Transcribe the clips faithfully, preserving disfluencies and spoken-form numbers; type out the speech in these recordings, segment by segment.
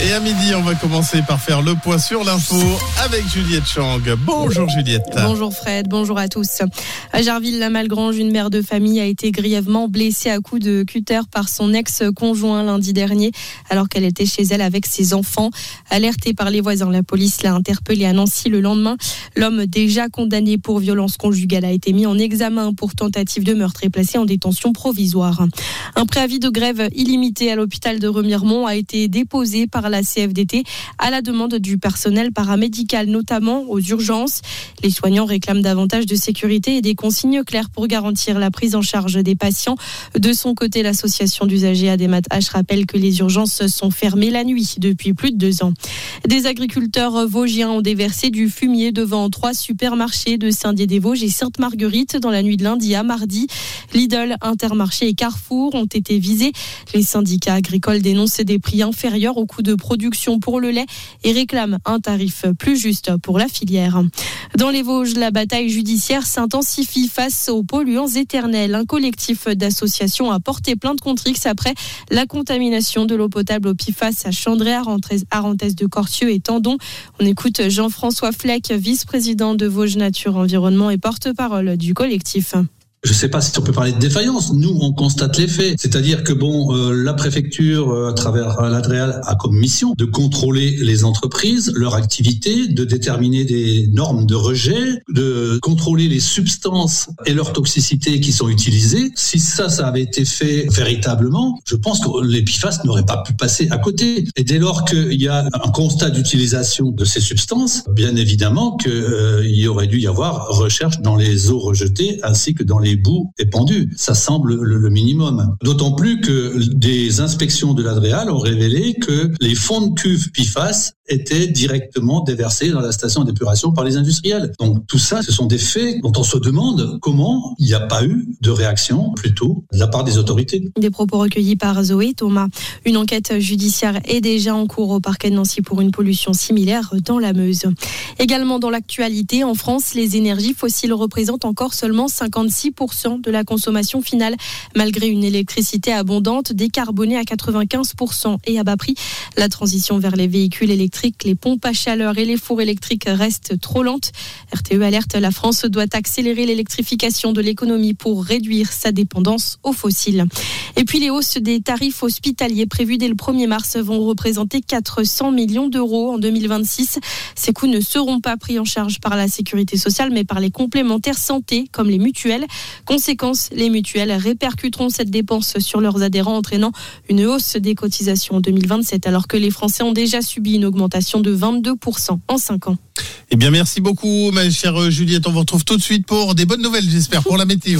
Et à midi, on va commencer par faire le point sur l'info avec Juliette Chang. Bonjour Juliette. Bonjour Fred, bonjour à tous. À Jarville-la-Malgrange, une mère de famille a été grièvement blessée à coups de cutter par son ex-conjoint lundi dernier, alors qu'elle était chez elle avec ses enfants. Alertée par les voisins, la police l'a interpellée à Nancy le lendemain. L'homme, déjà condamné pour violence conjugale, a été mis en examen pour tentative de meurtre et placé en détention provisoire. Un préavis de grève illimité à l'hôpital de Remiremont a été déposé par la C F D T à la demande du personnel paramédical, notamment aux urgences. Les soignants réclament davantage de sécurité et des consignes claires pour garantir la prise en charge des patients. De son côté, l'association d'usagers Ademat H rappelle que les urgences sont fermées la nuit depuis plus de deux ans. Des agriculteurs vosgiens ont déversé du fumier devant trois supermarchés de Saint-Dié-des-Vosges et Sainte-Marguerite dans la nuit de lundi à mardi. Lidl, Intermarché et Carrefour ont été visés. Les syndicats agricoles dénoncent des prix inférieurs au coût de production pour le lait et réclament un tarif plus juste pour la filière. Dans les Vosges, la bataille judiciaire s'intensifie face aux polluants éternels. Un collectif d'associations a porté plainte contre X après la contamination de l'eau potable au P F A S à Chandray, Arentès de Cortieux et Tendon. On écoute Jean-François Fleck, vice-président de Vosges Nature Environnement et porte-parole du collectif. Je ne sais pas si on peut parler de défaillance. Nous, on constate les faits. C'est-à-dire que bon, euh, la préfecture, euh, à travers l'Adréal, a comme mission de contrôler les entreprises, leur activité, de déterminer des normes de rejet, de contrôler les substances et leur toxicité qui sont utilisées. Si ça, ça avait été fait véritablement, je pense que les P F A S n'auraient pas pu passer à côté. Et dès lors qu'il y a un constat d'utilisation de ces substances, bien évidemment qu'il euh, y aurait dû y avoir recherche dans les eaux rejetées ainsi que dans les boues épandues. Ça semble le, le minimum. D'autant plus que des inspections de l'Adréal ont révélé que les fonds de cuve P F A S étaient directement déversés dans la station d'épuration par les industriels. Donc tout ça, ce sont des faits dont on se demande comment il n'y a pas eu de réaction plus tôt de la part des autorités. Des propos recueillis par Zoé Thomas. Une enquête judiciaire est déjà en cours au parquet de Nancy pour une pollution similaire dans la Meuse. Également dans l'actualité, en France, les énergies fossiles représentent encore seulement cinquante-six pour cent de la consommation finale, malgré une électricité abondante, décarbonée à quatre-vingt-quinze pour cent et à bas prix. La transition vers les véhicules électriques, les pompes à chaleur et les fours électriques restent trop lentes. R T E alerte, la France doit accélérer l'électrification de l'économie pour réduire sa dépendance aux fossiles. Et puis les hausses des tarifs hospitaliers prévues dès le premier mars vont représenter quatre cents millions d'euros en deux mille vingt-six. Ces coûts ne seront pas pris en charge par la sécurité sociale, mais par les complémentaires santé, comme les mutuelles. Conséquence, les mutuelles répercuteront cette dépense sur leurs adhérents, entraînant une hausse des cotisations en deux mille vingt-sept, alors que les Français ont déjà subi une augmentation de vingt-deux pour cent en cinq ans. Eh bien, merci beaucoup, ma chère Juliette. On vous retrouve tout de suite pour des bonnes nouvelles, j'espère, pour la météo.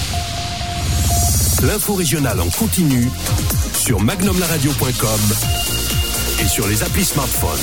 L'info régionale en continu sur magnum la radio point com et sur les applis smartphone.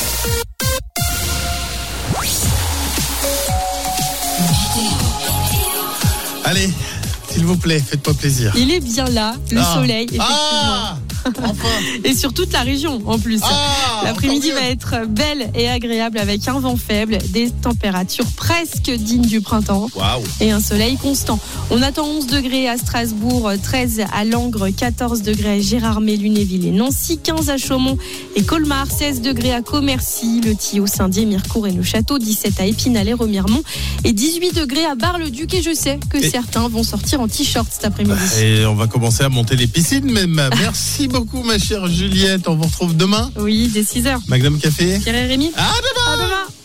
Allez, s'il vous plaît, faites-moi plaisir. Il est bien là, le ah. soleil, effectivement. Ah Enfin. Et sur toute la région en plus. Ah, L'après-midi va être belle et agréable avec un vent faible, des températures presque dignes du printemps. Waouh. Et un soleil constant. On attend onze degrés à Strasbourg, treize à Langres, quatorze degrés à Gérardmer, Lunéville et Nancy, quinze à Chaumont et Colmar, seize degrés à Commercy, Le Thillot, Saint-Dié, Mirecourt et Le Château, dix-sept à Épinal et Remiremont et dix-huit degrés à Bar-le-Duc. Et je sais que et... certains vont sortir en t-shirt cet après-midi. Et on va commencer à monter les piscines même. Merci beaucoup ma chère Juliette, on vous retrouve demain. Oui, dès six heures. Magnum Café. Pierre et Rémi. À demain. À demain.